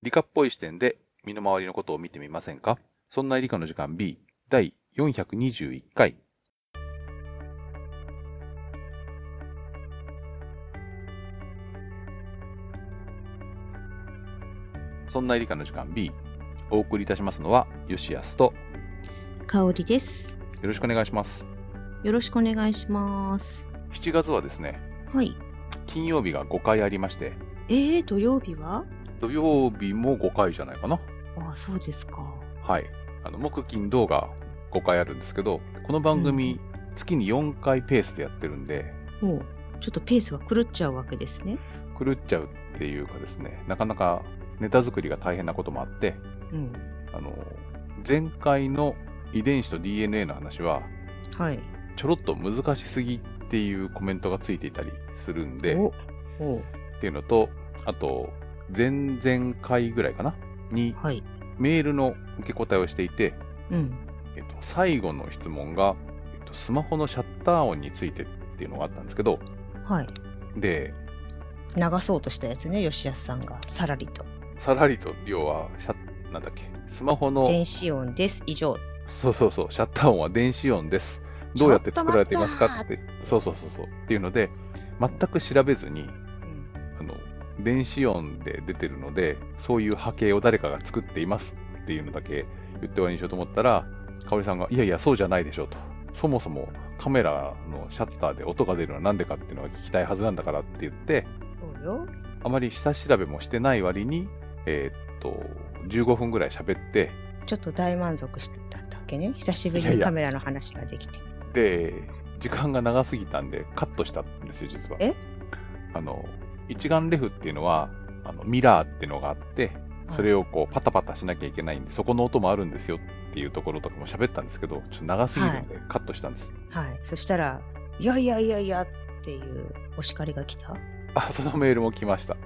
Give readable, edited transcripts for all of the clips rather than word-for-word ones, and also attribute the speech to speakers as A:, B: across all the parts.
A: 理科っぽい視点で身の回りのことを見てみませんか？そんな理科の時間 B 第421回。そんな理科の時間 B、 お送りいたしますのは吉安と
B: 香りです。
A: よろしくお願いします。
B: よろしくお願いします。
A: 7月はですね、
B: はい。
A: 金曜日が5回ありまして、
B: 土曜日は？
A: 土曜日も5回じゃないかな。
B: ああ、そうですか。
A: はい。木金土が5回あるんですけど、この番組、月に4回ペースでやってるんで、
B: ちょっとペースが狂っちゃうわけですね。
A: 狂っちゃうっていうかですね、なかなかネタ作りが大変なこともあって、前回の遺伝子と DNA の話は、
B: はい。
A: ちょろっと難しすぎっていうコメントがついていたりするんで、っていうのと、あと、前々回ぐらいかなに、
B: はい。
A: メールの受け答えをしていて、最後の質問が、スマホのシャッター音についてっていうのがあったんですけど、
B: はい。
A: で、
B: 流そうとしたやつね、吉安さんがさらりと。
A: 要はなんだっけ、スマホの
B: 電子音です以上。
A: そう、シャッター音は電子音です。どうやって作られていますかって、そうっていうので、全く調べずに、電子音で出てるので、そういう波形を誰かが作っていますっていうのだけ言って終わりにしようと思ったら、香織さんが、いやいや、そうじゃないでしょうと。そもそもカメラのシャッターで音が出るのはなんでかっていうのが聞きたいはずなんだからって言って、
B: そうよ。
A: あまり下調べもしてない割に、15分ぐらい喋って、
B: ちょっと大満足してたわけね。久しぶりにカメラの話ができて。
A: で、時間が長すぎたんでカットしたんですよ、実は。一眼レフっていうのは、ミラーっていうのがあって、それをこうパタパタしなきゃいけないんで、そこの音もあるんですよっていうところとかも喋ったんですけど、ちょっと長すぎるんでカットしたんです。
B: はい。そしたら、いやっていうお叱りが来た？
A: そのメールも来ました。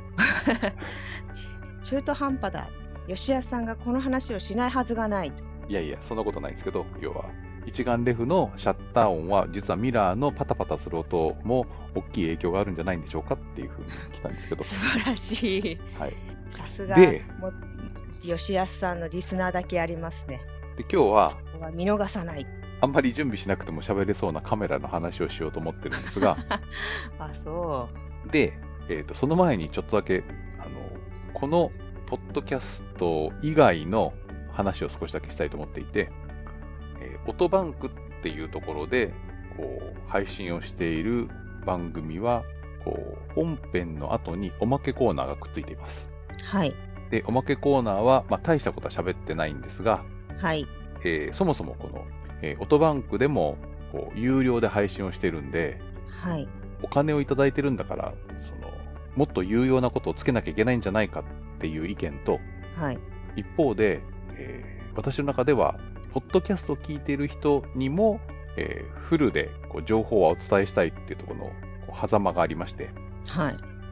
B: 中途半端だ。吉安さんがこの話をしないはずがないと。
A: いやいや、そんなことないんですけど、要は、一眼レフのシャッター音は、実はミラーのパタパタする音も大きい影響があるんじゃないんでしょうかっていうふうに来たんですけど。
B: 素晴らしい。
A: はい。
B: さすが、吉安さんのリスナーだけありますね。
A: で、今日は、
B: そこは見逃さない。
A: あんまり準備しなくても喋れそうなカメラの話をしようと思ってるんですが、
B: そう。
A: で、その前にちょっとだけ、このポッドキャスト以外の話を少しだけしたいと思っていて、オトバンクっていうところでこう配信をしている番組はこう本編の後におまけコーナーがくっついています。
B: はい。
A: で、おまけコーナーは、大したことは喋ってないんですが、
B: はい。
A: そもそもこの、オトバンクでもこう有料で配信をしてるんで、
B: はい。
A: お金をいただいてるんだからもっと有用なことをつけなきゃいけないんじゃないかっていう意見と、
B: はい、
A: 一方で、私の中ではポッドキャストを聞いている人にも、フルでこう情報はお伝えしたいっていうところのこう狭間がありまして、
B: はい、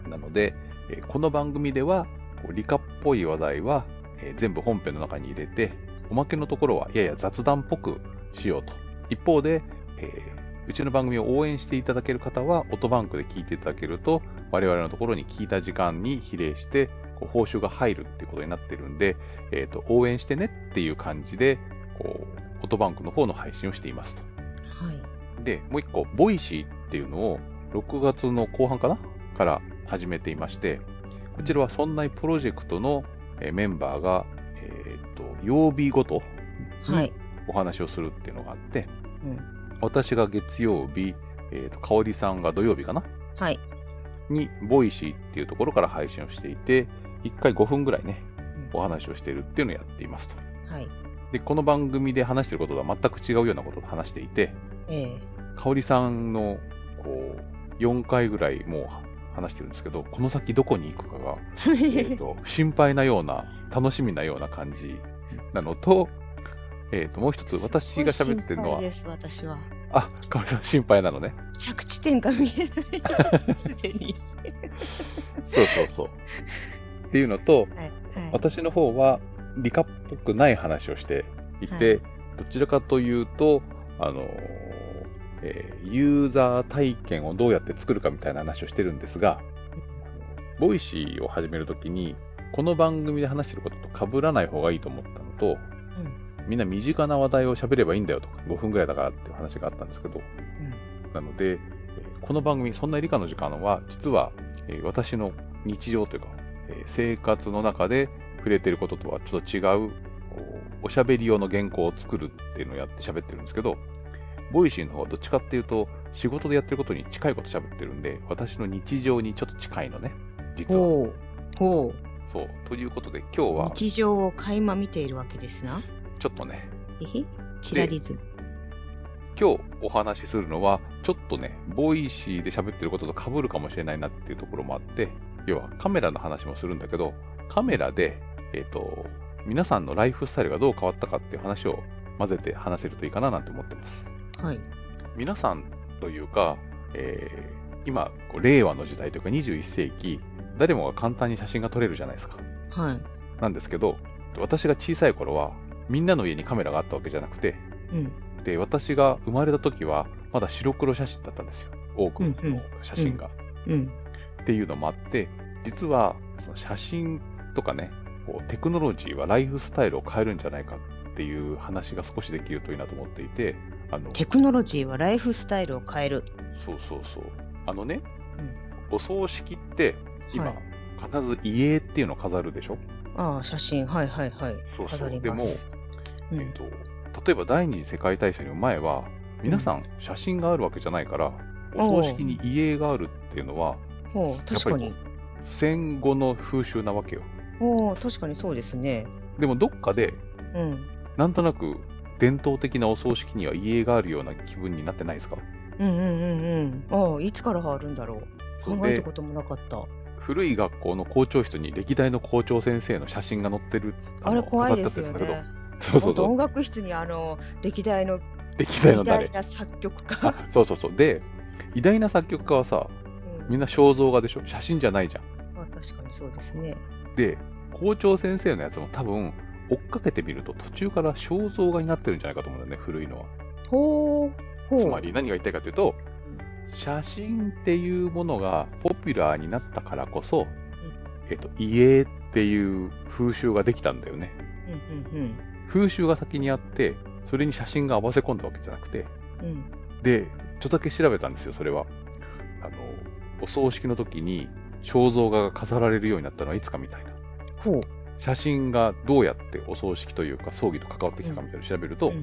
A: なので、この番組ではこう理科っぽい話題は、全部本編の中に入れて、おまけのところはやや雑談っぽくしようと。一方で、うちの番組を応援していただける方は、オトバンクで聞いていただけると、我々のところに聞いた時間に比例して、こう報酬が入るっていうことになってるんで、応援してねっていう感じで、こう、オトバンクの方の配信をしていますと。
B: はい。
A: で、もう一個、ボイシーっていうのを、6月の後半かなから始めていまして、こちらはそんなプロジェクトのメンバーが、曜日ごとにお話をするっていうのがあって、私が月曜日、香織さんが土曜日かな、
B: はい、
A: に、ボイシーっていうところから配信をしていて、1回5分ぐらいね、お話をしているっていうのをやっていますと。
B: はい。
A: で、この番組で話していることとは全く違うようなことを話していて、香織さんの、こう、4回ぐらいもう話してるんですけど、この先どこに行くかが、心配なような、楽しみなような感じなのと、もう一つ、私が喋ってるのは、
B: 心配です、私は。
A: 香織さん心配なのね。
B: 着地点が見えない、すでに。
A: そう。っていうのと、私の方は理科っぽくない話をしていて、どちらかというと、ユーザー体験をどうやって作るかみたいな話をしてるんですが、ボイシーを始めるときに、 この番組で話してることと被らない方がいいと思ったのと、みんな身近な話題を喋ればいいんだよとか、5分ぐらいだからっていう話があったんですけど、なので、この番組、そんな理科の時間は、実は、私の日常というか、生活の中で触れていることとはちょっと違う、おしゃべり用の原稿を作るっていうのをやって喋ってるんですけど、ボイシーの方はどっちかっていうと、仕事でやってることに近いこと喋ってるんで、私の日常にちょっと近いのね、実は。
B: ほう。
A: そう。ということで、今日は、
B: 日常を垣間見ているわけですな。
A: ちょっとね、
B: チラリズム。
A: 今日お話しするのは、ちょっとね、ボイシーで喋ってることと被るかもしれないなっていうところもあって、要はカメラの話もするんだけど、カメラで、皆さんのライフスタイルがどう変わったかっていう話を混ぜて話せるといいかななんて思ってます。
B: はい。
A: 皆さんというか、今、令和の時代というか21世紀、誰もが簡単に写真が撮れるじゃないですか。
B: はい。
A: なんですけど、私が小さい頃は、みんなの家にカメラがあったわけじゃなくて、で、私が生まれた時は、まだ白黒写真だったんですよ。多くの写真が。っていうのもあって、実は、その写真とかね、テクノロジーはライフスタイルを変えるんじゃないかっていう話が少しできるといいなと思っていて、
B: テクノロジーはライフスタイルを変える。
A: そう。お葬式って、今、必ず遺影っていうのを飾るでしょ。
B: ああ、写真。はい。
A: そう
B: 飾り
A: でも、
B: ます。
A: 例えば第二次世界大戦の前は、皆さん写真があるわけじゃないから、お葬式に遺影があるっていうのは、
B: 確かに。
A: 戦後の風習なわけよ。
B: 確かにそうですね。
A: でもどっかで、なんとなく伝統的なお葬式には遺影があるような気分になってないですか？
B: いつからあるんだろう。考えたこともなかった。
A: 古い学校の校長室に歴代の校長先生の写真が載ってる。
B: あれ怖いですよね。
A: そう。
B: 音楽室に歴代の
A: 誰？
B: 作曲家。
A: そう。で、偉大な作曲家はさ、みんな肖像画でしょ？写真じゃないじゃん。
B: 確かにそうですね。
A: で、校長先生のやつも多分、追っかけてみると途中から肖像画になってるんじゃないかと思うんだよね、古いのは。つまり何が言いたいかというと、写真っていうものがポピュラーになったからこそ、遺影っていう風習ができたんだよね。風習が先にあって、それに写真が合わせ込んだわけじゃなくて、で、ちょっとだけ調べたんですよ、それは。お葬式の時に肖像画が飾られるようになったのはいつかみたいな。写真がどうやってお葬式というか葬儀と関わってきたかみたいなのを調べると、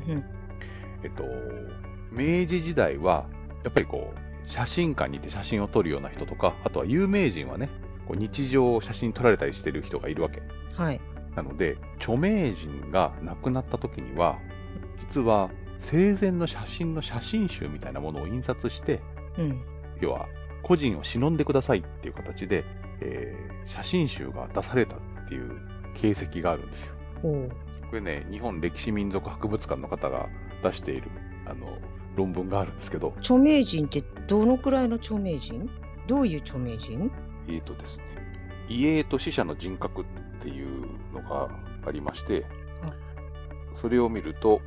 A: 明治時代は、やっぱり写真館に行って写真を撮るような人とか、あとは有名人はね、日常を写真撮られたりしてる人がいるわけ。なので、著名人が亡くなった時には、実は生前の写真の写真集みたいなものを印刷して、要は、個人を忍んでくださいっていう形で、写真集が出されたっていう形跡があるんですよ。これね、日本歴史民族博物館の方が出している論文があるんですけど。
B: 著名人ってどのくらいの著名人？どういう著名人？
A: ですね、遺影と死者の人格っていうのがありまして、それを見ると、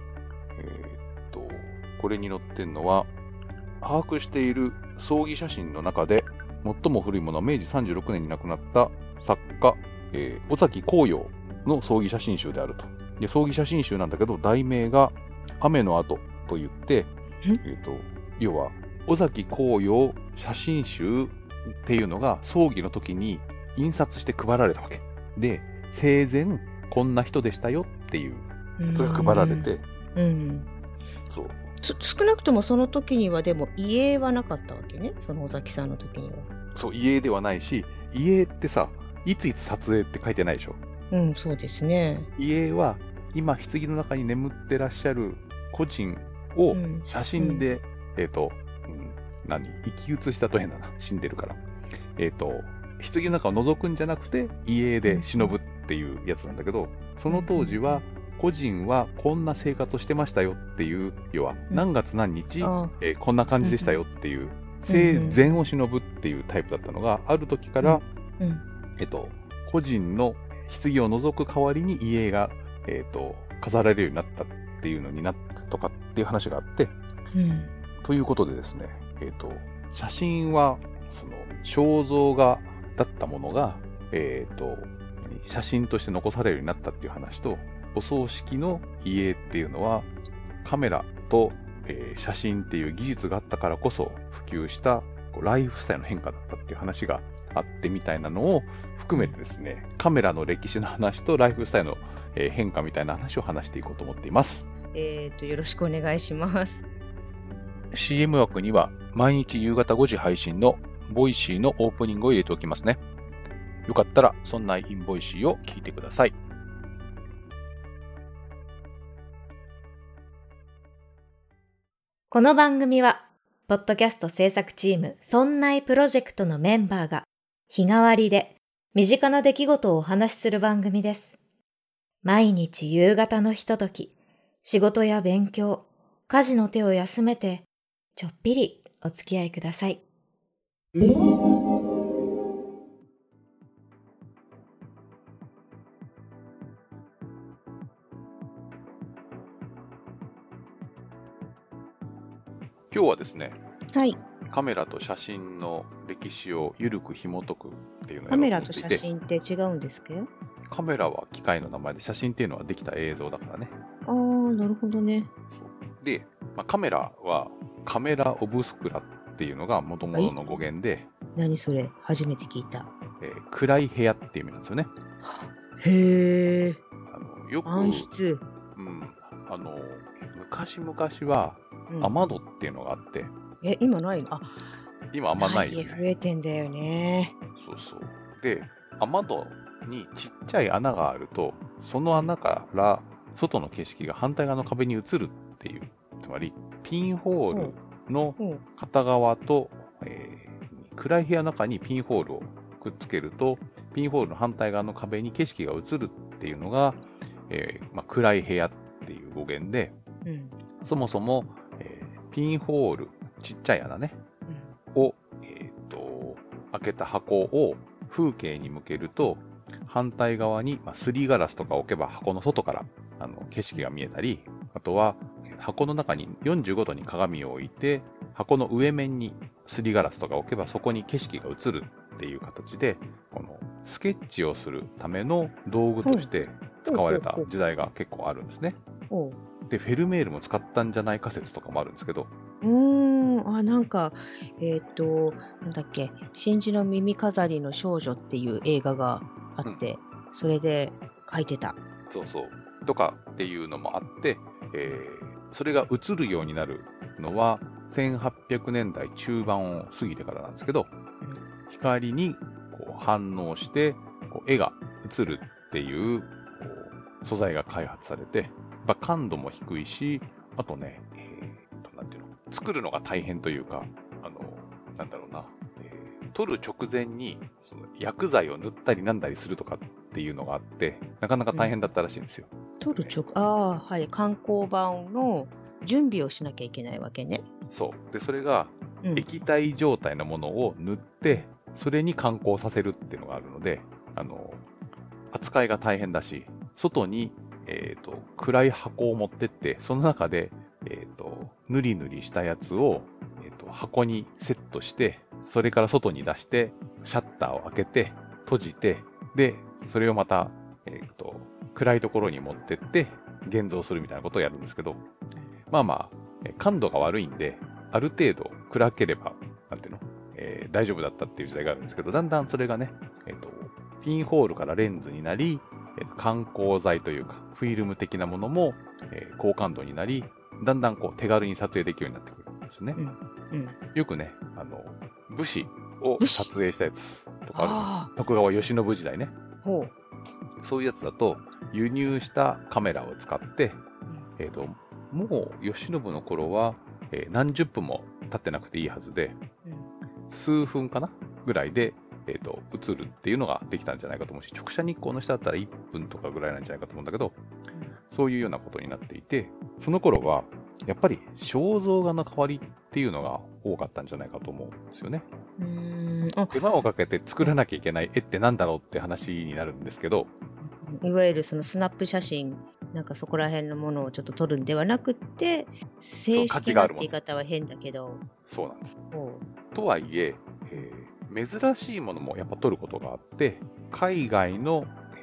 A: これに載ってるのは、把握している葬儀写真の中で最も古いものは明治36年に亡くなった作家、尾崎紅葉の葬儀写真集であると。で、葬儀写真集なんだけど、題名が雨の後と言って、要は尾崎紅葉写真集っていうのが葬儀の時に印刷して配られたわけで、生前こんな人でしたよっていうやつが配られて、そう
B: 少なくともその時にはでも遺影はなかったわけね、その尾崎さんの時には。
A: そう、遺影ではないし、遺影ってさ、いついつ撮影って書いてないでしょ。
B: そうですね。
A: 遺影は今棺の中に眠ってらっしゃる個人を写真で、生き写したと変だな、死んでるから。棺の中を覗くんじゃなくて遺影で忍ぶっていうやつなんだけど、その当時は個人はこんな生活をしてましたよっていう、要は何月何日、こんな感じでしたよっていう、生前を忍ぶっていうタイプだったのが、ある時から、個人の棺を除く代わりに遺影が、飾られるようになったっていうのになったとかっていう話があって、ということでですね、写真はその肖像画だったものが、 写真として残されるようになったっていう話と、お葬式の遺影っていうのはカメラと、写真っていう技術があったからこそ普及したライフスタイルの変化だったっていう話があってみたいなのを含めてですね、カメラの歴史の話とライフスタイルの変化みたいな話を話していこうと思っています。
B: よろしくお願いします。
C: CM 枠には毎日夕方5時配信のボイシーのオープニングを入れておきますね。よかったらそんなインボイシーを聞いてください。
D: この番組はポッドキャスト制作チームそんないプロジェクトのメンバーが日替わりで身近な出来事をお話しする番組です。毎日夕方のひととき、仕事や勉強、家事の手を休めてちょっぴりお付き合いください。
A: 今日はですね、
B: はい。
A: カメラと写真の歴史をゆるく紐解くっていうのを
B: カメラと写
A: やろうと思っていて、
B: 真って違うんですか？
A: カメラは機械の名前で、写真っていうのはできた映像だからね。
B: あー、なるほどね。
A: そうで、カメラはカメラオブスクラっていうのが元々の語源で、
B: 何それ？初めて聞いた。
A: 暗い部屋っていう意味なんですよね。
B: へー。
A: よく、
B: 暗室。
A: 昔々は雨戸っていうのがあって、
B: 今ないの？
A: 今あんまないよ
B: 家増
A: ね。
B: えてんだよね。
A: そうそう。で、雨戸にちっちゃい穴があると、その穴から外の景色が反対側の壁に映るっていう、つまりピンホールの片側と、暗い部屋の中にピンホールをくっつけると、ピンホールの反対側の壁に景色が映るっていうのが、暗い部屋っていう語源で、そもそも、ピンホール、ちっちゃい穴ね、を、開けた箱を風景に向けると、反対側に、すりガラスとか置けば箱の外から景色が見えたり、あとは箱の中に45度に鏡を置いて、箱の上面にすりガラスとか置けばそこに景色が映るっていう形で、このスケッチをするための道具として使われた時代が結構あるんですね。で、フェルメールも使ったんじゃないか説とかもあるんですけど。
B: なんか、なんだっけ、真珠の耳飾りの少女っていう映画があって、それで描いてた。
A: そうそう。とかっていうのもあって、それが映るようになるのは1800年代中盤を過ぎてからなんですけど、光にこう反応して絵が映るっていう素材が開発されて、感度も低いし、あとね、なんていうの、作るのが大変というか、なんだろうな、撮る直前にその薬剤を塗ったりなんだりするとかっていうのがあって、なかなか大変だったらしいんですよ。
B: 撮るはい、観光版の準備をしなきゃいけないわけね。
A: そう。で、それが液体状態のものを塗って、それに観光させるっていうのがあるので、扱いが大変だし、外に暗い箱を持ってって、その中で、ぬりぬりしたやつを、箱にセットして、それから外に出して、シャッターを開けて、閉じて、で、それをまた、暗いところに持ってって、現像するみたいなことをやるんですけど、感度が悪いんで、ある程度暗ければ、なんていうの、大丈夫だったっていう時代があるんですけど、だんだんそれがね、ピンホールからレンズになり、観光剤というか、フィルム的なものも、高感度になり、だんだん手軽に撮影できるようになってくるんですね。よくね、武士を撮影したやつとかある。徳川慶喜時代ね。そういうやつだと、輸入したカメラを使って、もう慶喜の頃は、何十分も経ってなくていいはずで、数分かなぐらいで、映るっていうのができたんじゃないかと思うし、直射日光の下だったら1分とかぐらいなんじゃないかと思うんだけど、そういうようなことになっていて、その頃は、やっぱり肖像画の代わりっていうのが多かったんじゃないかと思うんですよね。手間をかけて作らなきゃいけない絵ってなんだろうって話になるんですけど、
B: いわゆるそのスナップ写真、なんかそこら辺のものをちょっと撮るんではなくて、正式なって言い方は変だけど。
A: そうなんです。とはいえ、珍しいものもやっぱ撮ることがあって、海外の、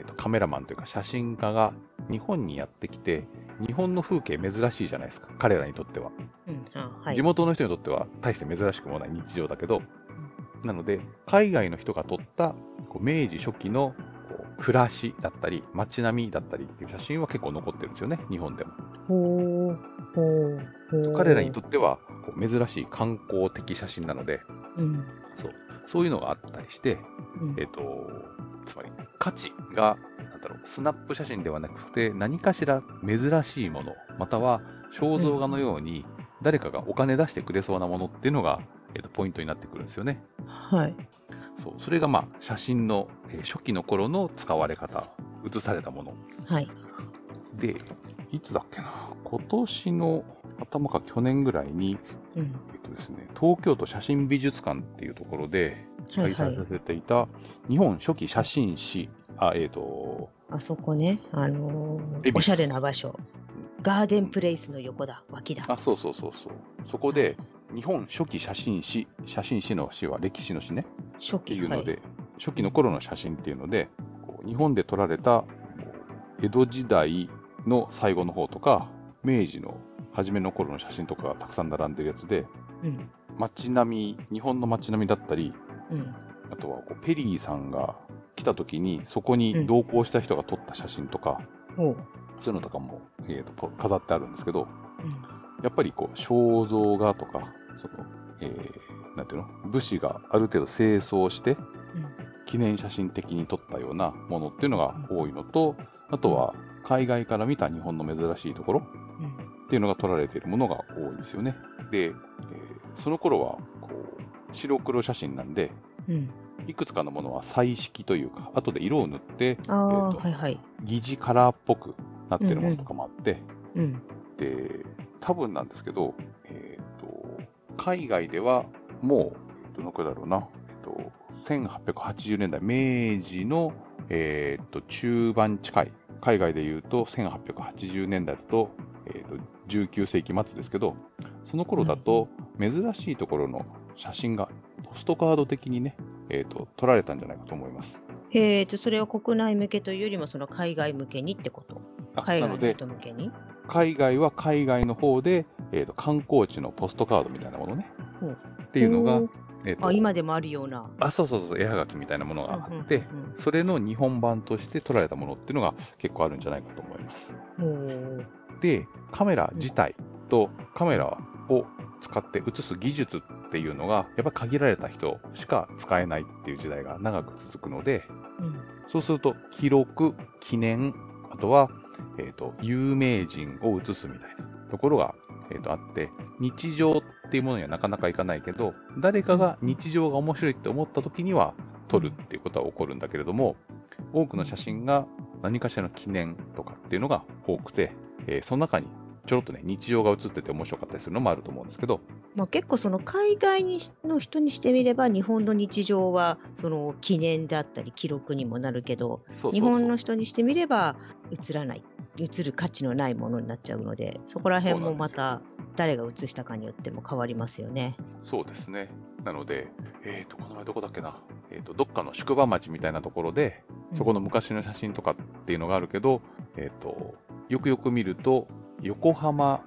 A: カメラマンというか写真家が日本にやってきて、日本の風景珍しいじゃないですか、彼らにとっては。
B: はい。
A: 地元の人にとっては大して珍しくもない日常だけど、なので海外の人が撮った明治初期の暮らしだったり街並みだったりっていう写真は結構残ってるんですよね、日本でも。
B: ほうほうほう。
A: 彼らにとっては珍しい観光的写真なので、そういうのがあったりして、つまり価値がスナップ写真ではなくて何かしら珍しいもの、または肖像画のように誰かがお金出してくれそうなものっていうのが、ポイントになってくるんですよね。
B: はい。
A: それが写真の、初期の頃の使われ方、写されたもの。
B: はい。
A: で、いつだっけな、今年の頭か去年ぐらいに、ですね、東京都写真美術館っていうところで開催されていた日本初期写真誌、あ
B: そこね、おしゃれな場所、ガーデンプレイスの横だ、脇だ。
A: そう。そこで日本初期写真誌、写真誌の誌は歴史の誌ね。
B: 初期
A: っていうので、初期の頃の写真っていうので、日本で撮られた江戸時代の最後の方とか、明治の初めの頃の写真とかがたくさん並んでるやつで、街並み、日本の街並みだったり、あとはペリーさんが来た時にそこに同行した人が撮った写真とか、そういうのとかも、飾ってあるんですけど、やっぱり肖像画とか、なんていうの、武士がある程度清掃して、記念写真的に撮ったようなものっていうのが多いのと、あとは海外から見た日本の珍しいところっていうのが撮られているものが多いんですよね。で、その頃は白黒写真なんで、いくつかのものは彩色というか、後で色を塗って、疑似カラーっぽくなってるものとかもあって、で、多分なんですけど、海外ではもう、どのくらいだろうな、1880年代、明治の、中盤近い、海外でいうと1880年代だと、19世紀末ですけど、その頃だと珍しいところの写真がポストカード的にね、撮られたんじゃないかと思います。
B: それは国内向けというよりもその海外向けにってこと？海外の人向けに？
A: 海外は海外の方で、観光地のポストカードみたいなものね、っていうのが、
B: 今でもあるような。
A: そう、絵はがきみたいなものがあって、それの日本版として撮られたものっていうのが結構あるんじゃないかと思います。で、カメラ自体とカメラを使って写す技術っていうのがやっぱ限られた人しか使えないっていう時代が長く続くので、そうすると記録、記念、あとは、有名人を写すみたいなところが、あって、日常っていうものにはなかなかいかないけど、誰かが日常が面白いって思った時には撮るっていうことは起こるんだけれども、多くの写真が何かしらの記念とかっていうのが多くて、その中にちょろっとね、日常が写ってて面白かったりするのもあると思うんですけど、
B: 結構その海外の人にしてみれば日本の日常はその記念だったり記録にもなるけど、日本の人にしてみれば写らない、写る価値のないものになっちゃうので、そこら辺もまた誰が写したかによっても変わりますよね。
A: そうですね。なので、この前どこだっけな、どっかの宿場町みたいなところで、そこの昔の写真とかっていうのがあるけど、よくよく見ると、横浜、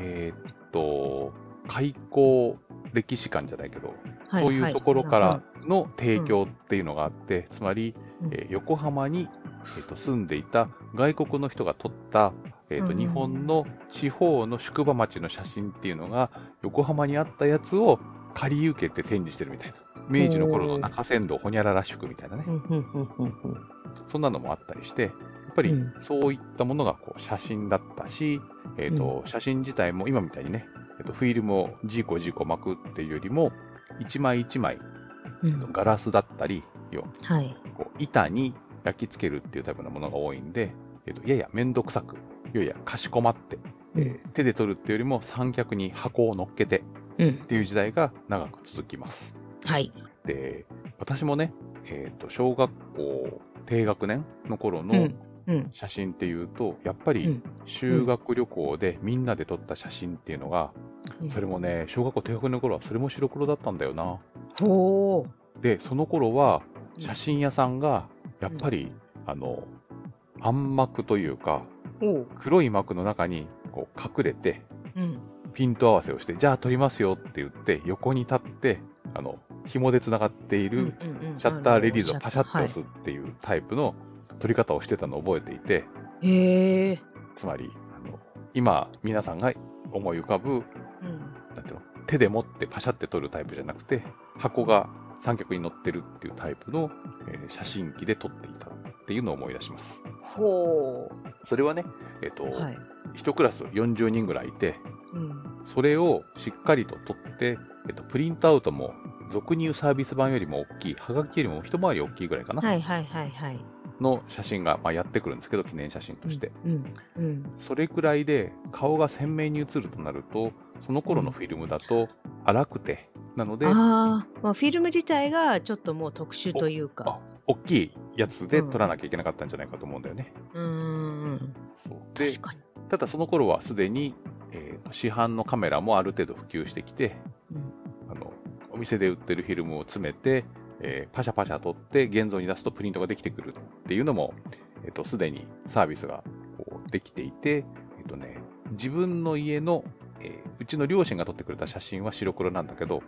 A: 開港歴史館じゃないけど、そういうところからの提供っていうのがあって、つまり、横浜に、住んでいた外国の人が撮った、日本の地方の宿場町の写真っていうのが、横浜にあったやつを借り受けて展示してるみたいな。明治の頃の中山道ほにゃらら宿みたいなね。そんなのもあったりして、やっぱりそういったものが写真だったし、写真自体も今みたいにね、フィルムをジーコ巻くっていうよりも、一枚一枚、ガラスだったり、板に焼き付けるっていうタイプのものが多いんで、ややめんどくさく、ややかしこまって、手で撮るっていうよりも三脚に箱を乗っけてっていう時代が長く続きます。で、私もね、小学校低学年の頃の写真っていうと、やっぱり修学旅行でみんなで撮った写真っていうのが、それもね、小学校低学年の頃はそれも白黒だったんだよな。で、その頃は写真屋さんがやっぱり、 暗幕というか、
B: おう。
A: 黒い幕の中にこう隠れて、
B: うん。
A: ピント合わせをして、じゃあ撮りますよって言って、横に立って、紐でつながっているシャッターレリーズをパシャッと押すっていうタイプの撮り方をしてたのを覚えていて、
B: へえ。
A: つまり、今、皆さんが思い浮かぶ、
B: うん。
A: なんていうの、手で持ってパシャって撮るタイプじゃなくて、箱が三脚に乗ってるっていうタイプの、写真機で撮っていたっていうのを思い出します。
B: ほ
A: それはね、
B: う。はい。
A: 1クラス40人ぐらいいて、
B: うん。
A: それをしっかりと撮って、プリントアウトも俗に言うサービス版よりも大きい、はがきよりも一回り大きいぐらいかな、
B: はいはいはいはい。
A: の写真が、やってくるんですけど、記念写真として。
B: うん。うん。
A: それくらいで顔が鮮明に写るとなると、その頃のフィルムだと粗くて、なので、
B: ああ、まあ、フィルム自体がちょっともう特殊というか。
A: 大きいやつで撮らなきゃいけなかったんじゃないかと思うんだよね。
B: そう
A: で、
B: 確かに。
A: ただその頃はすでに、市販のカメラもある程度普及してきて、
B: うん
A: お店で売ってるフィルムを詰めて、パシャパシャ撮って現像に出すとプリントができてくるっていうのも、すでにサービスがこうできていて、自分の家の、うちの両親が撮ってくれた写真は白黒なんだけど、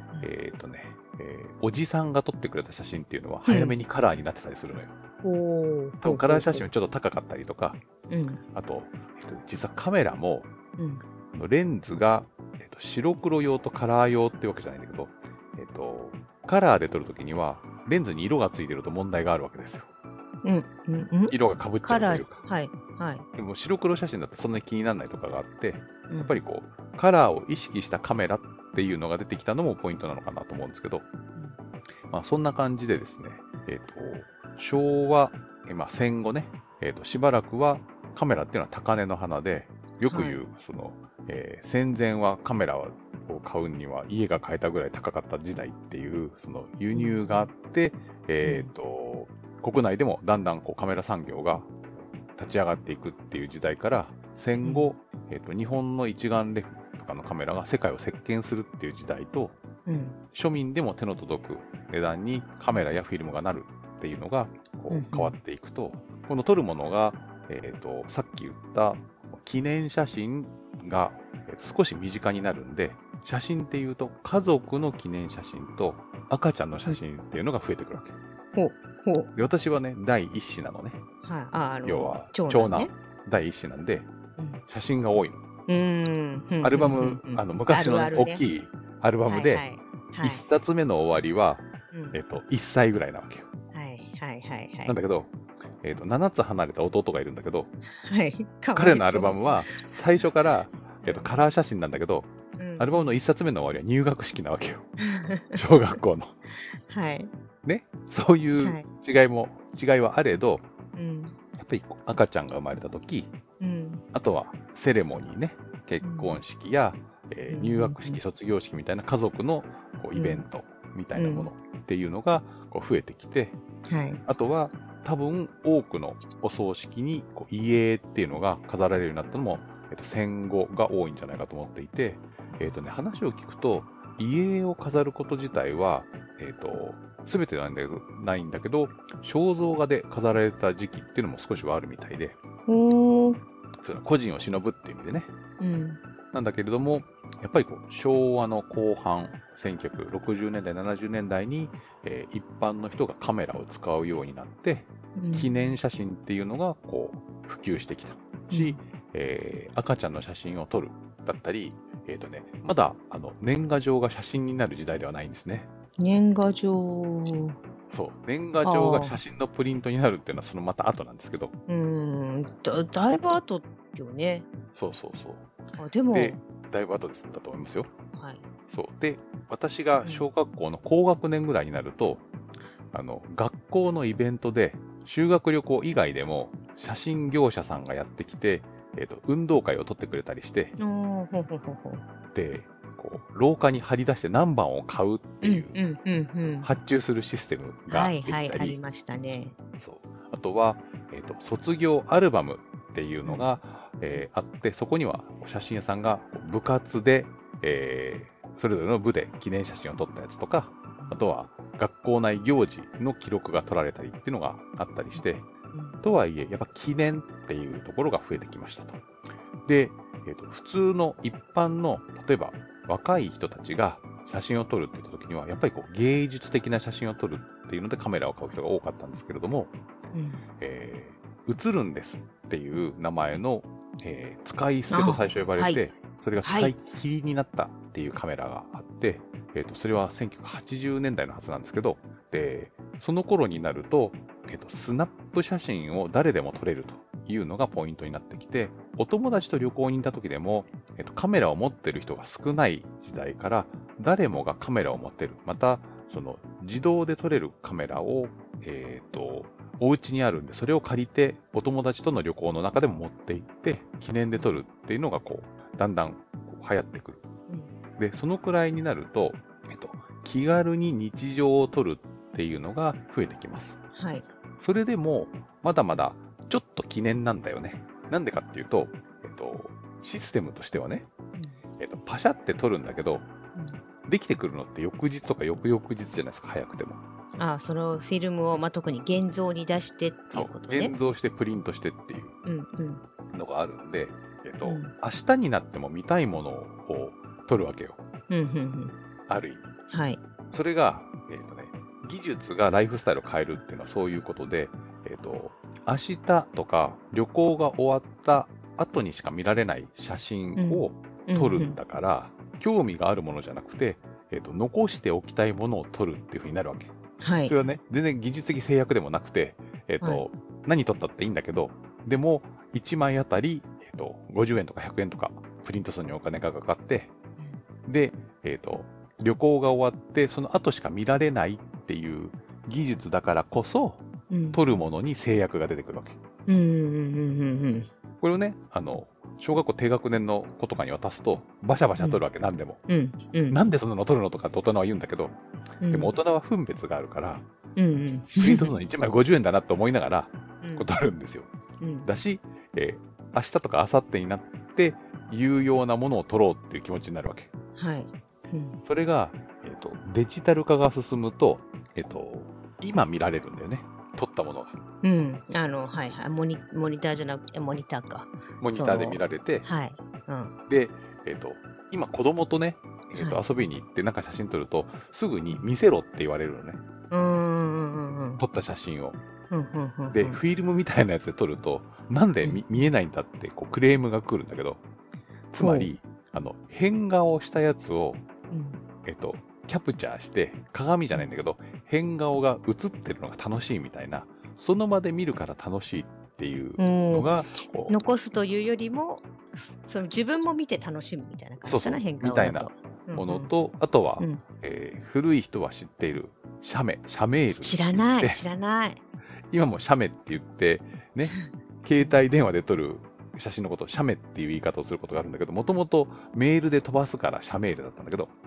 A: おじさんが撮ってくれた写真っていうのは早めにカラーになってたりするのよ。多分カラー写真はちょっと高かったりとか、あと、実はカメラも、レンズが、白黒用とカラー用ってわけじゃないんだけど、カラーで撮るときにはレンズに色がついてると問題があるわけですよ。色がかぶっちゃうというか。
B: はいはい。
A: でも白黒写真だとそんなに気にならないとかがあって、やっぱりこうカラーを意識したカメラっていうのが出てきたのもポイントなのかなと思うんですけど、そんな感じでですね、昭和、戦後ね、しばらくはカメラっていうのは高値の花で、よく言う、戦前はカメラを買うには家が買えたぐらい高かった時代っていう、その輸入があって、国内でもだんだんこうカメラ産業が立ち上がっていくっていう時代から、戦後、日本の一眼レフとかのカメラが世界を席巻するっていう時代と、庶民でも手の届く値段にカメラやフィルムがなるっていうのがこう変わっていくと、この撮るものが、さっき言った記念写真が少し身近になるんで、写真っていうと家族の記念写真と赤ちゃんの写真っていうのが増えてくるわけ。で私はね、第一子なのね。要は長男、第一子なんで、写真が多いの。アルバム、昔の大きいアルバムで、1冊目の終わりは、1歳ぐらいなわけよ。なんだけど、7つ離れた弟がいるんだけど、彼のアルバムは最初から、カラー写真なんだけど、アルバムの1冊目の終わりは入学式なわけよ。小学校の。ね、そういう違いはあれど、やっぱり赤ちゃんが生まれた時、あとはセレモニーね、結婚式や、入学式、卒業式みたいな家族のこうイベントみたいなものっていうのがこう増えてきて、あとは多分多くのお葬式にこう遺影っていうのが飾られるようになったのも、戦後が多いんじゃないかと思っていて、話を聞くと遺影を飾ること自体は、全てないんだけど、肖像画で飾られた時期っていうのも少しはあるみたいで、その個人を忍ぶっていう意味でね、なんだけれども、やっぱりこう昭和の後半、1960年代、70年代に、一般の人がカメラを使うようになって、記念写真っていうのがこう普及してきたし、赤ちゃんの写真を撮るだったり、まだ年賀状が写真になる時代ではないんですね。
B: 年賀状。
A: そう、年賀状が写真のプリントになるっていうのはそのまた後なんですけど。
B: だいぶ後よね。
A: そう。
B: でも
A: だいぶ後だと思いますよ。そう。で、私が小学校の高学年ぐらいになると、学校のイベントで修学旅行以外でも写真業者さんがやってきて、運動会を取ってくれたりして、で、こう廊下に張り出して何番を買うっていう発注するシステムができたり、
B: ありましたね。
A: そう。あとは、卒業アルバムっていうのが、あって、そこには写真屋さんが部活で、それぞれの部で記念写真を撮ったやつとか、あとは学校内行事の記録が取られたりっていうのがあったりして、 とはいえ、やっぱ記念っていうところが増えてきましたと。で、普通の一般の、例えば若い人たちが写真を撮るって言った時には、やっぱりこう芸術的な写真を撮るっていうのでカメラを買う人が多かったんですけれども、写るんですっていう名前の、使い捨てと最初呼ばれて、それが使い切りになったっていうカメラがあって、それは1980年代のはずなんですけど、でその頃になると、スナップ写真を誰でも撮れるというのがポイントになってきて、お友達と旅行に行った時でも、カメラを持ってる人が少ない時代から、誰もがカメラを持ってる。また、その自動で撮れるカメラを、お家にあるんで、それを借りて、お友達との旅行の中でも持って行って、記念で撮るっていうのが、だんだん流行ってくる。で、そのくらいになると、気軽に日常を撮るっていうのが増えてきます。
B: はい。
A: それでも、まだまだちょっと記念なんだよね。なんでかっていうと、システムとしてはね、パシャって撮るんだけど、できてくるのって翌日とか翌々日じゃないですか、早くても。
B: そのフィルムを、特に現像に出してっていうことね。
A: 現像してプリントしてっていうのがあるんで、明日になっても見たいものを撮るわけよ。ある意味。
B: はい。
A: それが、技術がライフスタイルを変えるっていうのはそういうことで、明日とか旅行が終わった後にしか見られない写真を撮るんだから、興味があるものじゃなくて、残しておきたいものを撮るっていうふうになるわけ。
B: はい。
A: それはね、全然技術的制約でもなくて、何撮ったっていいんだけど、でも1枚あたり、50円とか100円とかプリントするにお金がかかって、で、旅行が終わってその後しか見られないっていう技術だからこそ、撮るものに制約が出てくるわけ。これをね、小学校低学年の子とかに渡すとバシャバシャ撮るわけ、何でも。なんでそんなの撮るのとかって大人は言うんだけど、でも大人は分別があるから、プリントするのに1枚50円だなと思いながら撮るんですよ。だし、明日とか明後日になって有用なものを撮ろうっていう気持ちになるわけ。
B: はい。
A: それが、デジタル化が進むと、今見られるんだよね、撮ったものが。
B: はいはい。モニターじゃなくて、モニターか。
A: モニターで見られて、
B: はい。
A: で、今子供とね、遊びに行ってなんか写真撮ると、すぐに見せろって言われるのね。撮った写真を。で、フィルムみたいなやつで撮ると、なんで見えないんだってクレームが来るんだけど、つまり、変顔したやつを、キャプチャーして、鏡じゃないんだけど、変顔が映ってるのが楽しいみたいな、その場で見るから楽しいっていうのが、
B: 残すというよりも、その自分も見て楽しむみたいな感じかな、変顔だと。みたいな
A: ものと、あとは、古い人は知っている写メール。
B: 知らない。
A: 今も写メって言って、ね、携帯電話で撮る写真のことを写メっていう言い方をすることがあるんだけど、もともとメールで飛ばすから写メールだったんだけど、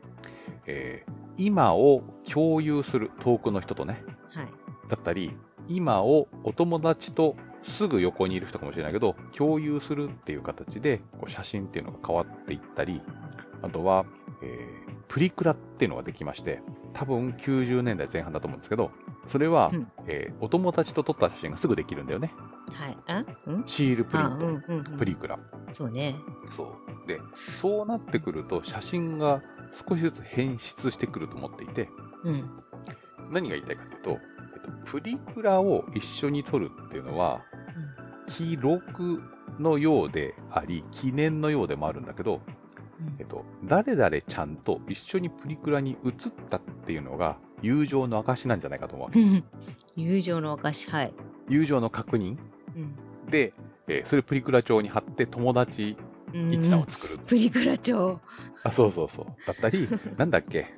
A: 今を共有する、遠くの人とね、だったり、今をお友達とすぐ横にいる人かもしれないけど、共有するっていう形で写真っていうのが変わっていったり、あとは、プリクラっていうのができまして、多分90年代前半だと思うんですけど、それは、お友達と撮った写真がすぐできるんだよね。シールプリント、プリクラ。
B: そうね。
A: そう。で、そうなってくると、写真が少しずつ変質してくると思っていて、何が言いたいかというと、プリクラを一緒に撮るっていうのは、記録のようであり、記念のようでもあるんだけど、誰々ちゃんと一緒にプリクラに写ったっていうのが友情の証なんじゃないかと思うわけ。
B: 友情の証、はい。
A: 友情の確認、で、それプリクラ帳に貼って友達一覧を作る。
B: プリクラ帳。
A: そう。だったり、なんだっけ、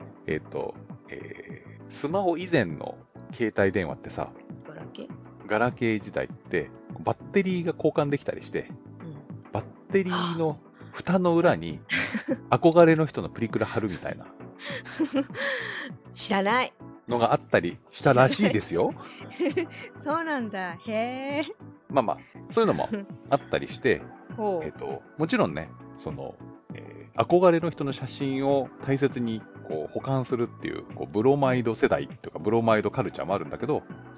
A: スマホ以前の携帯電話ってさ、ガラケー時代ってバッテリーが交換できたりして、バッテリーの蓋の裏に憧れの人のプリクラ貼るみたいな
B: 知らない
A: のがあったりしたらしいですよ。
B: そうなんだ。へえ。
A: まあそういうのもあったりしてもちろんね、その、憧れの人の写真を大切に保管するっていう、ブロマイド世代っていうかブロマイドカルチャーもあるんだけど、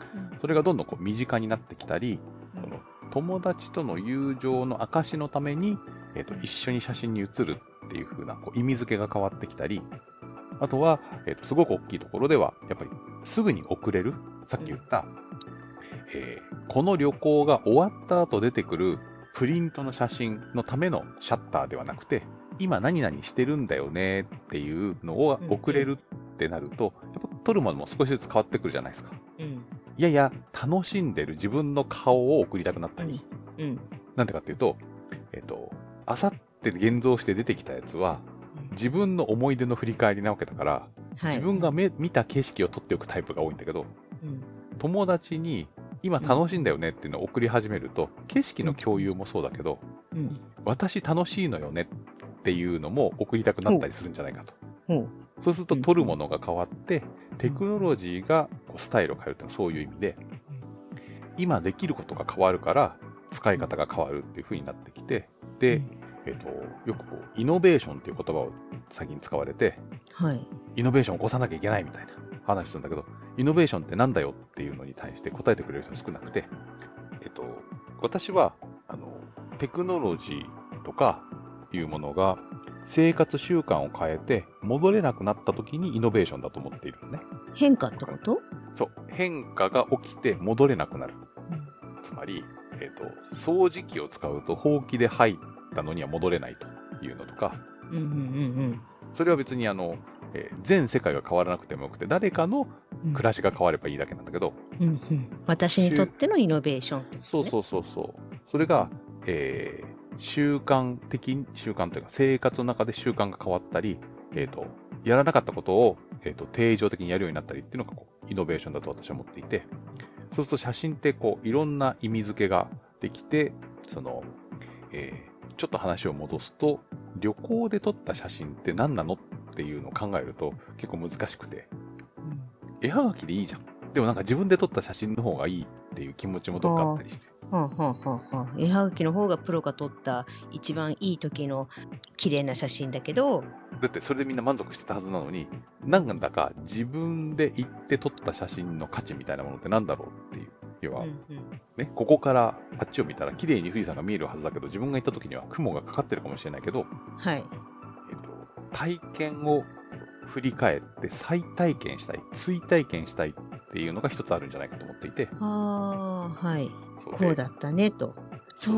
A: それがどんどんこう身近になってきたり、その友達との友情の証のために、一緒に写真に写るっていう風なこう意味付けが変わってきたり、あとは、すごく大きいところでは、やっぱりすぐに送れる、さっき言った、この旅行が終わった後出てくるプリントの写真のためのシャッターではなくて、今何々してるんだよねっていうのを送れるってなると、やっぱ撮るものも少しずつ変わってくるじゃないですか。いやいや、楽しんでる自分の顔を送りたくなったり、なんでかっていうと、あさって現像して出てきたやつは、自分の思い出の振り返りなわけだから、自分が見た景色を撮っておくタイプが多いんだけど、友達に今楽しいんだよねっていうのを送り始めると、景色の共有もそうだけど、私楽しいのよねっていうのも送りたくなったりするんじゃないかと。そうすると撮るものが変わって、テクノロジーがこうスタイルを変えるっていうのはそういう意味で、今できることが変わるから使い方が変わるっていう風になってきて、で、よくこうイノベーションっていう言葉を最近使われて、イノベーションを起こさなきゃいけないみたいな話するんだけど、イノベーションってなんだよっていうのに対して答えてくれる人が少なくて、私はテクノロジーとかいうものが生活習慣を変えて戻れなくなった時にイノベーションだと思っているのね。
B: 変化ってこと？
A: そう、変化が起きて戻れなくなる。つまり、掃除機を使うとほうきで入ったのには戻れないというのとか、それは別に全世界が変わらなくてもよくて、誰かの暮らしが変わればいいだけなんだけど、
B: 私にとってのイノベーション、
A: そう。それが、習慣というか生活の中で習慣が変わったり、やらなかったことを、定常的にやるようになったりっていうのがこうイノベーションだと私は思っていて、そうすると写真ってこういろんな意味付けができて、ちょっと話を戻すと、旅行で撮った写真って何なのっていうのを考えると結構難しくて、絵はがきでいいじゃん。でもなんか自分で撮った写真の方がいいっていう気持ちもどっかあったりして。
B: 絵はがきの方がプロが撮った一番いい時の綺麗な写真だけど、
A: だってそれでみんな満足してたはずなのに、なんだか自分で行って撮った写真の価値みたいなものってなんだろうっていう。要は、ね、ここからあっちを見たら綺麗に富士山が見えるはずだけど、自分が行った時には雲がかかってるかもしれないけど、体験を振り返って再体験したい、追体験したいっていうのが一つあるんじゃないかと思っていて。
B: こうだったねと。そう。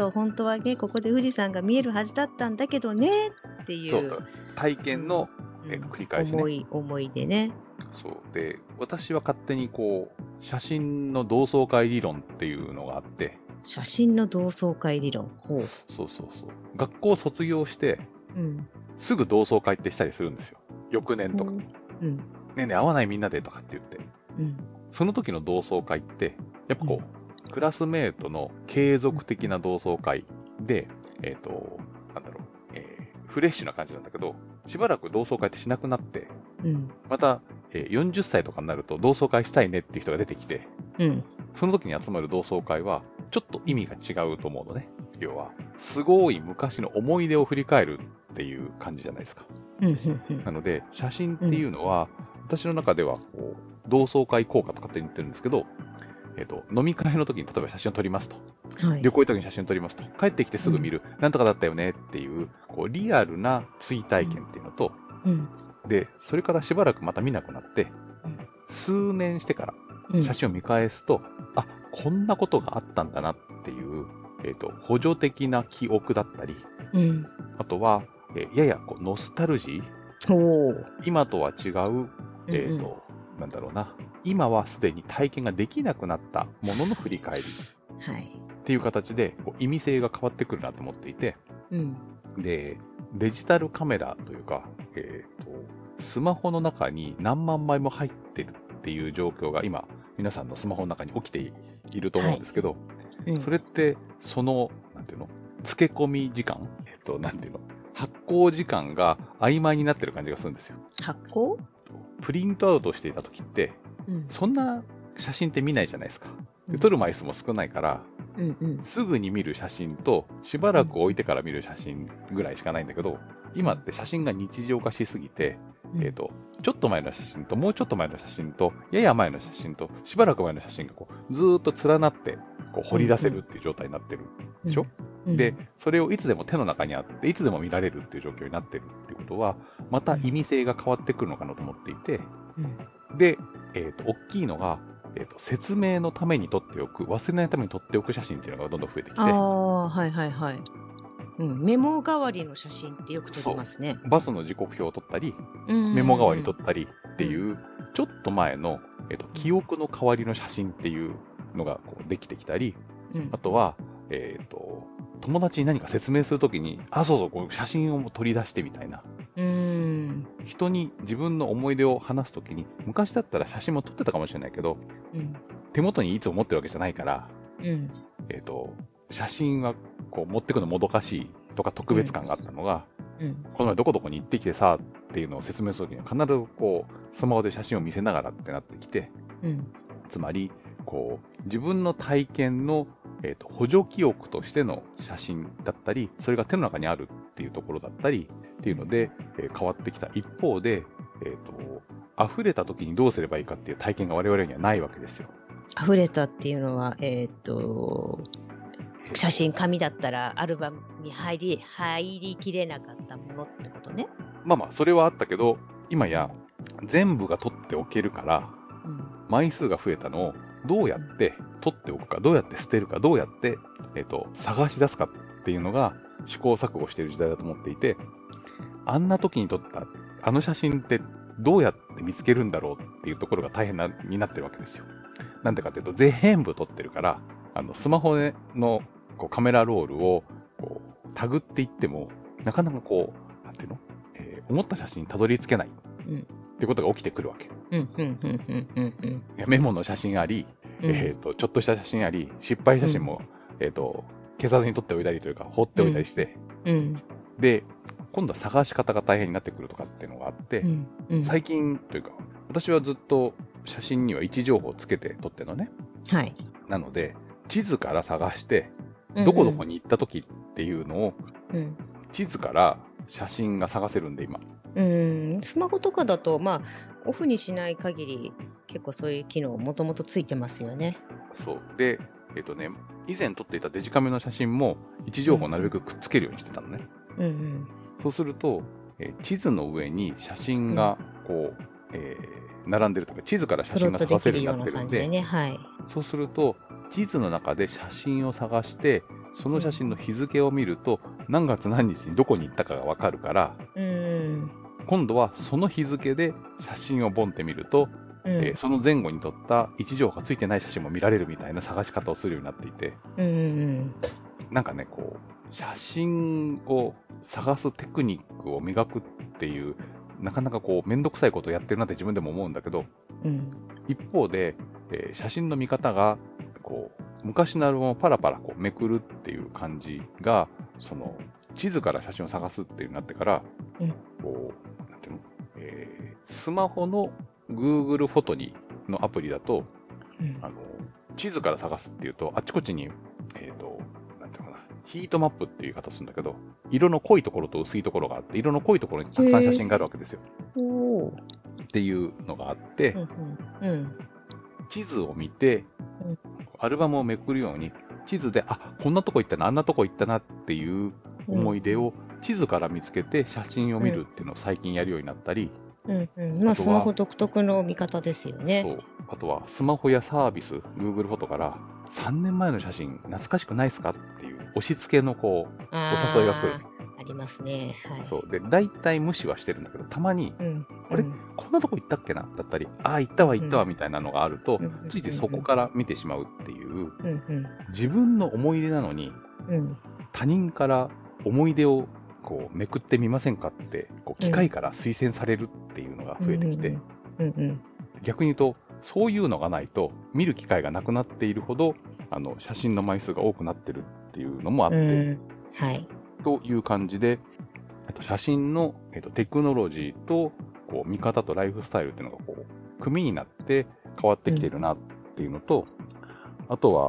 B: 本当はね、ここで富士山が見えるはずだったんだけどねっていう。
A: 体験の、繰り返しね。
B: 思い出ね。
A: そうで、私は勝手にこう写真の同窓会理論っていうのがあって。
B: 写真の同窓会理論。
A: そう。学校を卒業して、すぐ同窓会ってしたりするんですよ。翌年とか。ねえ会わないみんなでとかって言って。その時の同窓会って、やっぱこう、クラスメートの継続的な同窓会で、フレッシュな感じなんだけど、しばらく同窓会ってしなくなって、また、40歳とかになると同窓会したいねっていう人が出てきて、その時に集まる同窓会は、ちょっと意味が違うと思うのね。要は、すごい昔の思い出を振り返るっていう感じじゃないですか。なので、写真っていうのは、私の中ではこう、同窓会効果と勝手に言ってるんですけど、飲み会の時に例えば写真を撮りますと、旅行行った時に写真を撮りますと、帰ってきてすぐ見る、なんとかだったよねっていう、こうリアルな追体験っていうのと、で、それからしばらくまた見なくなって、数年してから写真を見返すと、あ、こんなことがあったんだなっていう、補助的な記憶だったり、あとは、ややこうノスタルジー、今とは違う、なんだろうな、今はすでに体験ができなくなったものの振り返りっていう形でこう意味性が変わってくるなと思っていて、で、デジタルカメラというか、スマホの中に何万枚も入ってるっていう状況が今、皆さんのスマホの中に起きていると思うんですけど、それってその、なんていうの、漬け込み時間、なんていうの、発行時間が曖昧になってる感じがするんですよ。
B: 発行？
A: プリントアウトしていた時って、そんな写真って見ないじゃないですか。で撮る枚数も少ないから、
B: うんうん。
A: すぐに見る写真としばらく置いてから見る写真ぐらいしかないんだけど、今って写真が日常化しすぎて、ちょっと前の写真ともうちょっと前の写真とやや前の写真としばらく前の写真がこうずーっと連なってこう掘り出せるっていう状態になってるでしょ、で、それをいつでも手の中にあっていつでも見られるっていう状況になってるっていうことは、また意味性が変わってくるのかなと思っていて、で、大きいのが、説明のために撮っておく、忘れないために撮っておく写真っていうのがどんどん増えてきて、
B: はいはいはい。メモ代わりの写真ってよく撮りますね。
A: バスの時刻表を撮ったり、メモ代わりに撮ったりっていう、ちょっと前の、記憶の代わりの写真っていうのがこうできてきたり、あとは、友達に何か説明するときに、そうそう、こう写真を取り出してみたいな。人に自分の思い出を話すときに、昔だったら写真も撮ってたかもしれないけど、手元にいつも持ってるわけじゃないから、写真はこう持ってくのもどかしいとか特別感があったのが、この前どこどこに行ってきてさっていうのを説明するときには必ずこうスマホで写真を見せながらってなってきて、つまりこう自分の体験の、補助記憶としての写真だったり、それが手の中にあるっていうところだったりっていうので、変わってきた一方で、溢れた時にどうすればいいかっていう体験が我々にはないわけですよ。
B: 溢れたっていうのは、写真紙だったらアルバムに入りきれなかったものってことね。
A: まあそれはあったけど、今や全部が取っておけるから、枚数が増えたのをどうやって取っておくか、どうやって捨てるか、どうやって、探し出すかっていうのが試行錯誤している時代だと思っていて、あんな時に撮ったあの写真ってどうやって見つけるんだろうっていうところが大変になってるわけですよ。なんでかっていうと、全部撮ってるから、スマホのこうカメラロールをこうタグっていっても、なかなかこう、なんていうの、思った写真にたどり着けないってことが起きてくるわけ。メモの写真あり、ちょっとした写真あり、失敗写真も、消さずに撮っておいたりというか、放っておいたりして、で、今度は探し方が大変になってくるとかっていうのがあって、最近というか、私はずっと写真には位置情報をつけて撮ってるのね。
B: はい。
A: なので、地図から探して、どこどこに行った時っていうのを、地図から写真が探せるんで、今。
B: スマホとかだと、オフにしない限り、結構そういう機能もともとついてますよね。
A: そう。で、以前撮っていたデジカメの写真も、位置情報をなるべくくっつけるようにしてたのね。そうすると、地図の上に写真がこう、並んでるとか、地図から写真が探せるようになってるんで、そうすると、地図の中で写真を探して、その写真の日付を見ると、何月何日にどこに行ったかがわかるから、今度はその日付で写真をボンって見ると、その前後に撮った位置情報がついてない写真も見られるみたいな探し方をするようになっていて、なんかね、こう、写真を探すテクニックを磨くっていう、なかなかこう、めんどくさいことをやってるなって自分でも思うんだけど、一方で、写真の見方が、こう、昔のアルバムをパラパラこうめくるっていう感じが、その、地図から写真を探すっていうになってから、こう、なんていうの、スマホの Google フォトのアプリだと、地図から探すっていうと、あっちこっちに、なんていうのかな、ヒートマップっていう言い方するんだけど、色の濃いところと薄いところがあって、色の濃いところにたくさん写真があるわけですよ。っていうのがあって、地図を見て、アルバムをめくるように、地図で、こんなとこ行ったな、あんなとこ行ったなっていう思い出を地図から見つけて写真を見るっていうのを最近やるようになったり、
B: スマホ独特の見方ですよね。
A: そう。あとはスマホやサービス、Google フォトから3年前の写真懐かしくないですかっていう押し付けのこうお誘いが来る。
B: ありますね。はい。
A: そうで、大体無視はしてるんだけど、たまに、あれ、こんなとこ行ったっけなだったり、行ったわみたいなのがあると、ついてそこから見てしまうっていう、自分の思い出なのに、他人から思い出をこうめくってみませんかってこう機械から推薦されるっていうのが増えてきて、逆に言うとそういうのがないと見る機会がなくなっているほど写真の枚数が多くなってるっていうのもあって、という感じで、写真の、テクノロジーとこう見方とライフスタイルっていうのがこう組になって変わってきているなっていうのと、あとは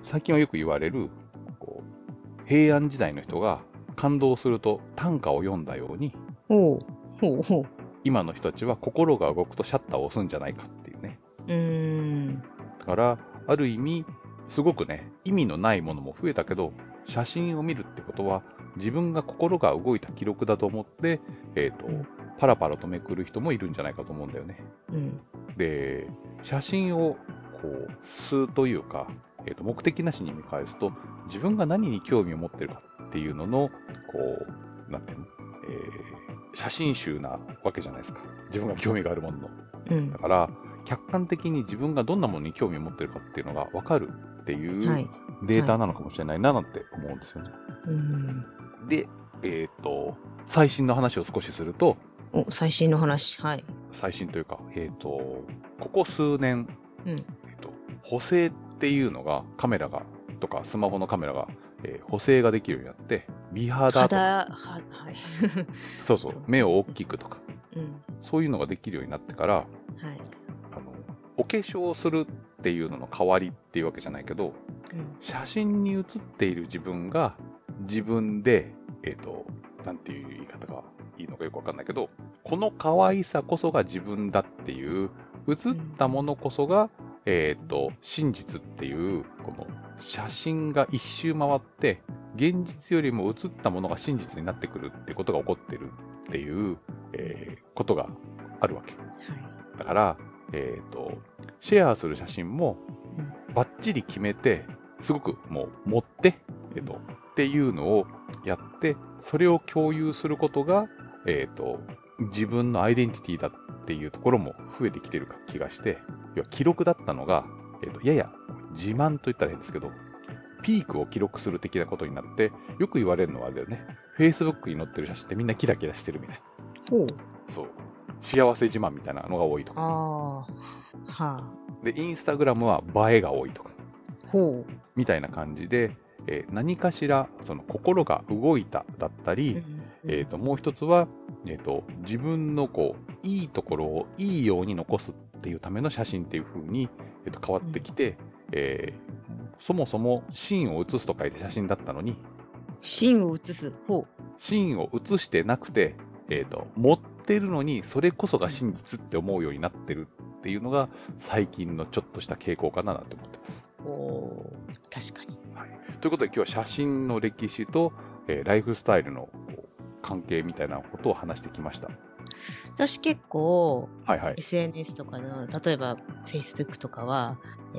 A: 最近はよく言われる、こう平安時代の人が感動すると短歌を読んだように、
B: ほう。
A: 今の人たちは心が動くとシャッターを押すんじゃないかっていうね。だからある意味すごくね、意味のないものも増えたけど、写真を見るってことは自分が心が動いた記録だと思って、パラパラとめくる人もいるんじゃないかと思うんだよね。で、写真をこう数というか、目的なしに見返すと、自分が何に興味を持ってるかっていうのの、こう、なんていうの、写真集なわけじゃないですか。自分が興味があるものの。だから、客観的に自分がどんなものに興味を持ってるかっていうのが分かるっていうデータなのかもしれないななんて思うんですよね。で、最新の話を少しすると、
B: 最新の話、
A: 最新というか、ここ数年、補正っていうのがカメラがとかスマホのカメラが、補正ができるようになって、美肌とかそう目を大きくとか、そういうのができるようになってから、お化粧をするっていうのの代わりっていうわけじゃないけど、写真に写っている自分が自分で、なんていう言い方がいいのかよくわかんないけど、この可愛さこそが自分だっていう、写ったものこそが、真実っていう、この写真が一周回って、現実よりも写ったものが真実になってくるってことが起こってるっていう、ことがあるわけ。だから、シェアする写真もバッチリ決めて、すごくもう持って、っていうのをやって、それを共有することが、自分のアイデンティティだっていうところも増えてきてる気がして、要は記録だったのが、やや自慢と言ったらいいんですけど、ピークを記録する的なことになって、よく言われるのはあれだよね。Facebook に載ってる写真ってみんなキラキラしてるみたいな。そう。幸せ自慢みたいなのが多いとか。で、インスタグラムは映えが多いとか。みたいな感じで、何かしらその心が動いただったり、もう一つは、自分のこういいところをいいように残すっていうための写真っていう風に、変わってきて、そもそもシーンを写すと書いて写真だったのに、
B: シーンを写す。
A: シーンを写してなくて、持ってるのにそれこそが真実って思うようになってるっていうのが最近のちょっとした傾向かななんて思ってます。
B: 確かに。
A: ということで今日は写真の歴史と、ライフスタイルの関係みたいなことを話してきました。
B: 私結構、SNS とかの例えば Facebook とかは、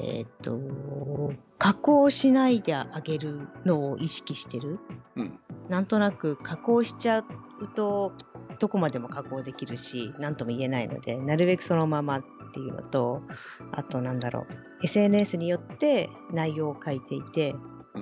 B: 加工しないであげるのを意識してる。なんとなく加工しちゃうとどこまでも加工できるし、何とも言えないので、なるべくそのままっていうのと、あとSNS によって内容を書いていて、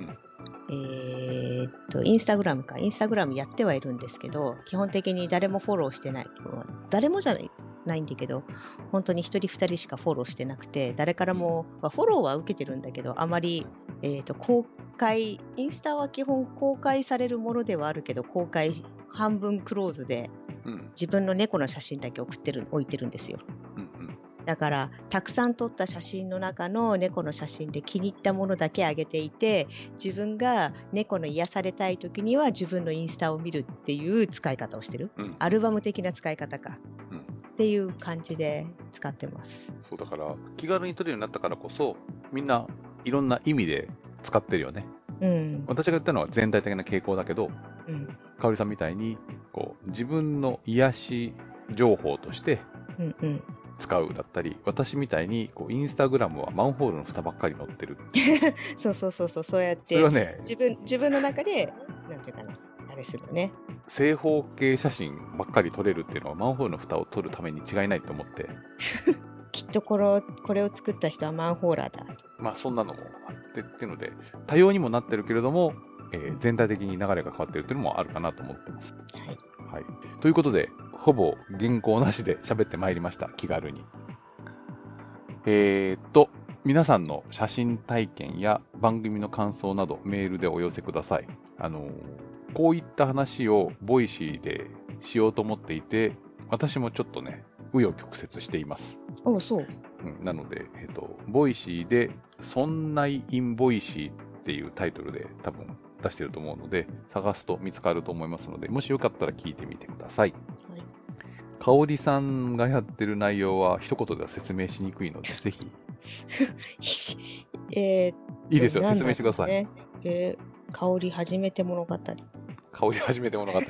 B: インスタグラムやってはいるんですけど、基本的に誰もフォローしてない。誰もじゃないんだけど、本当に1人2人しかフォローしてなくて、誰からも、フォローは受けてるんだけど、あまり、公開、インスタは基本公開されるものではあるけど、公開半分クローズで、自分の猫の写真だけ置いてるんですよ。だからたくさん撮った写真の中の猫の写真で気に入ったものだけ上げていて、自分が猫の癒されたい時には自分のインスタを見るっていう使い方をしてる、アルバム的な使い方か、っていう感じで使ってます。
A: そうだから気軽に撮るようになったからこそ、みんないろんな意味で使ってるよね。私が言ったのは全体的な傾向だけど、かおりさんみたいにこう自分の癒し情報として使うだったり、私みたいにこうインスタグラムはマンホールの蓋ばっかり載ってる
B: そうやって
A: それはね、
B: 自分の中でなんていうかな、あれするね。
A: 正方形写真ばっかり撮れるっていうのはマンホールの蓋を撮るために違いないと思って
B: きっとこれを作った人はマンホーラーだ。
A: そんなのもあってっていうので、多様にもなってるけれども、全体的に流れが変わってるっていうのもあるかなと思ってます。ということで、ほぼ原稿なしで喋ってまいりました。気軽に。皆さんの写真体験や番組の感想などメールでお寄せください。こういった話をボイシーでしようと思っていて、私もちょっとね、紆余曲折しています。
B: そう。
A: なので、ボイシーで、そんないインボイシーっていうタイトルで多分出してると思うので、探すと見つかると思いますので、もしよかったら聞いてみてください。はい、かおりさんがやってる内容は一言では説明しにくいので、ぜひ。いいですよ、説明してください。
B: 香り初めて物語。
A: 香り初めて物語。はい。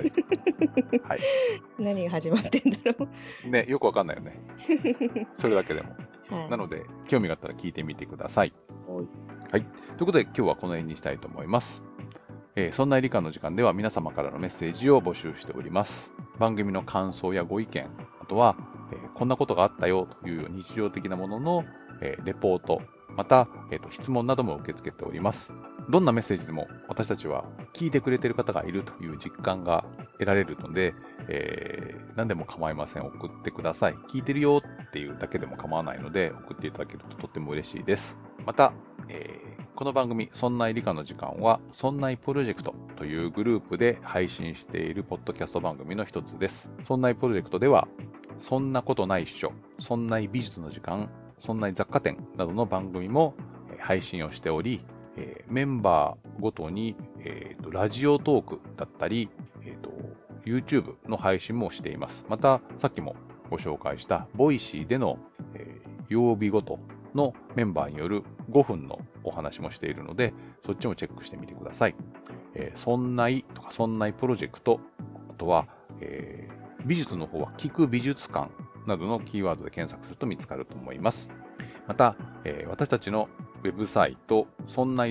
B: 何が始まってんだろ
A: う。ね、よくわかんないよね。それだけでも。はい、なので、興味があったら聞いてみてください。はい。ということで、今日はこの辺にしたいと思います。そんな理科の時間では皆様からのメッセージを募集しております。番組の感想やご意見、あとは、こんなことがあったよという日常的なものの、レポート、また、質問なども受け付けております。どんなメッセージでも私たちは聞いてくれている方がいるという実感が得られるので、何でも構いません。送ってください。聞いてるよっていうだけでも構わないので、送っていただけるととっても嬉しいです。また、この番組、そんない理科の時間は、そんないプロジェクトというグループで配信しているポッドキャスト番組の一つです。そんないプロジェクトでは、そんなことないっしょ、そんない美術の時間、そんない雑貨店などの番組も配信をしており、メンバーごとに、ラジオトークだったり、YouTube の配信もしています。また、さっきもご紹介したボイシーでの、曜日ごとのメンバーによる5分のお話もしているので、そっちもチェックしてみてください。そんないとかそんないプロジェクト、あとは、美術の方は聞く美術館などのキーワードで検索すると見つかると思います。また、私たちのウェブサイト、そんない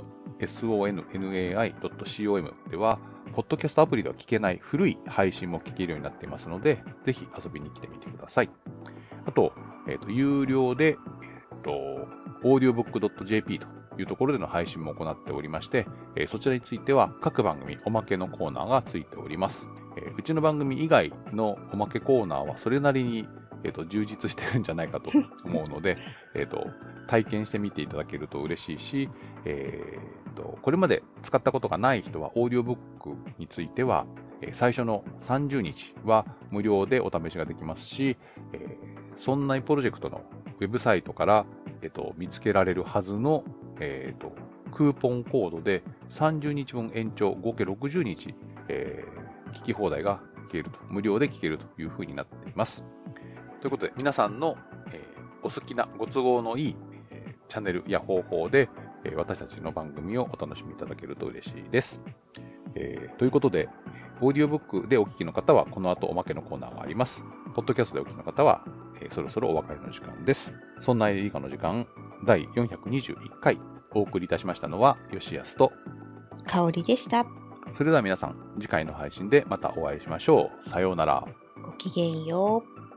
A: .com、sonnai.com では、ポッドキャストアプリでは聞けない古い配信も聞けるようになっていますので、ぜひ遊びに来てみてください。あと、有料で、audiobook.jp というところでの配信も行っておりまして、そちらについては各番組おまけのコーナーがついております。うちの番組以外のおまけコーナーはそれなりに、充実してるんじゃないかと思うので、体験してみていただけると嬉しいし、これまで使ったことがない人は、オーディオブックについては、最初の30日は無料でお試しができますし、そんないプロジェクトのウェブサイトから、見つけられるはずの、クーポンコードで30日分延長、合計60日、聞き放題が聞けると、無料で聞けるというふうになっています。ということで、皆さんの、お好きなご都合のいい、チャンネルや方法で、私たちの番組をお楽しみいただけると嬉しいです。ということで、オーディオブックでお聞きの方は、この後おまけのコーナーがあります。ポッドキャストでお聞きの方は、そろそろお別れの時間です。そんな理科の時間、第421回、お送りいたしましたのは、吉安と
B: 香織でした。
A: それでは皆さん、次回の配信でまたお会いしましょう。さようなら。
B: ごきげんよう。